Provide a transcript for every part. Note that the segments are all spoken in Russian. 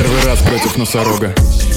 Первый раз против носорога.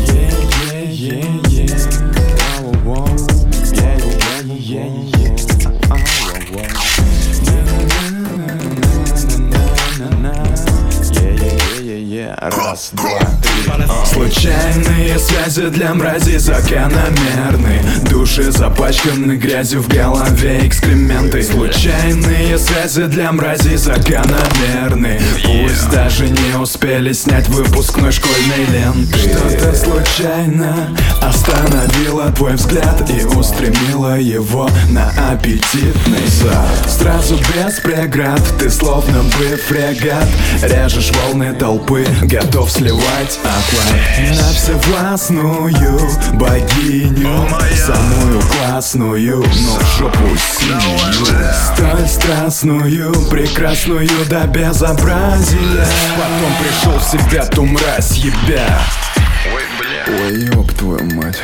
Раз, два, три. Случайные связи для мрази закономерны. Души запачканы грязью, в голове экскременты. Случайные связи для мрази закономерны. Пусть даже не успели снять выпускной школьной ленты. Что-то случайно остановило твой взгляд и устремило его на аппетитный зад. Сразу без преград, ты словно бы фрегат. Режешь волны толпы, готов сливать оклад на всевластную богиню, самую классную, но в жопу синюю, столь страстную, прекрасную до безобразия. Потом пришел в себя ту мразь, ебя. Ой, ёб твою мать.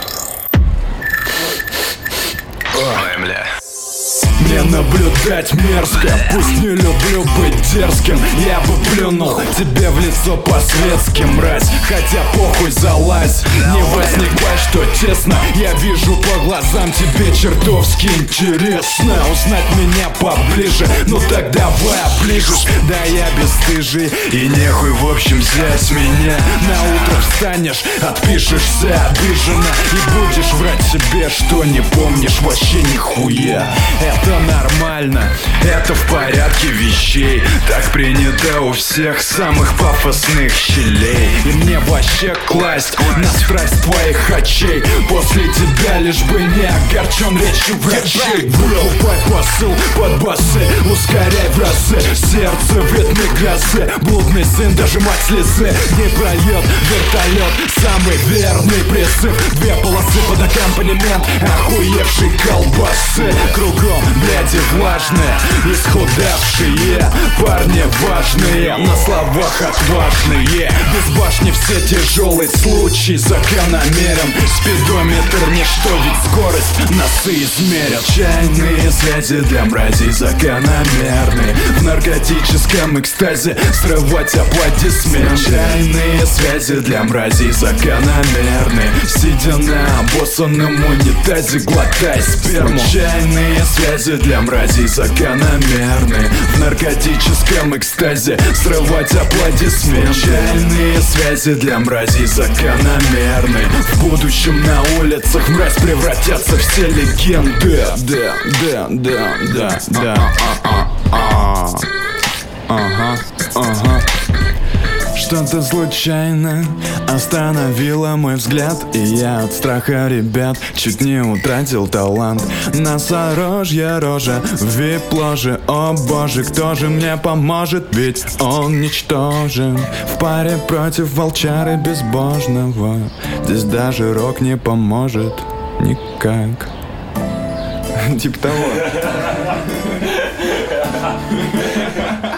Ой, бля. Мне наблюдать мерзко, пусть не люблю быть дерзким. Я бы плюнул тебе в лицо по-светски, мразь. Хотя похуй, залазь, не возникай, что честно. Я вижу по глазам, тебе чертовски интересно узнать меня поближе. Ну так давай оближешь, да я бесстыжий. И нехуй в общем взять меня. На утро встанешь, отпишешься обиженно и будешь врать себе, что не помнишь вообще нихуя. Это нормально, это в порядке вещей. Так принято у всех самых пафосных щелей. И мне вообще класть на страсть твоих очей. После тебя лишь бы не огорчен речью врачей. Вырубай посыл под басы, ускоряй в разы. Сердце в ритме грозы. Блудный сын, даже мать слезы не прольет. Вертолет, самый верный призыв. Две полосы под аккомпанемент охуевшей колбасы. Кругом бляди влажные, исхудавшие парни важные, на словах отважные. Без башни все тяжелый случай закономерен. Спидометр ничто, ведь скорость носы измерят. Чайные связи для мразей закономерны. В наркотическом экстазе срывать аплодисменты. Чайные связи для мразей закономерны. Сидя на обоссанном унитазе, глотай сперму. Чайные связи для мразей закономерны. В наркотическом экстазе срывать аплодисменты. Случайные связи для мразей закономерны. В будущем на улицах мразь превратятся все легенды. Ага. Что-то случайно остановило мой взгляд, и я от страха, ребят, чуть не утратил талант. Носорожья рожа в вип-ложе. О боже, кто же мне поможет, ведь он ничтожен. В паре против волчары безбожного. Здесь даже рок не поможет никак. Типа того.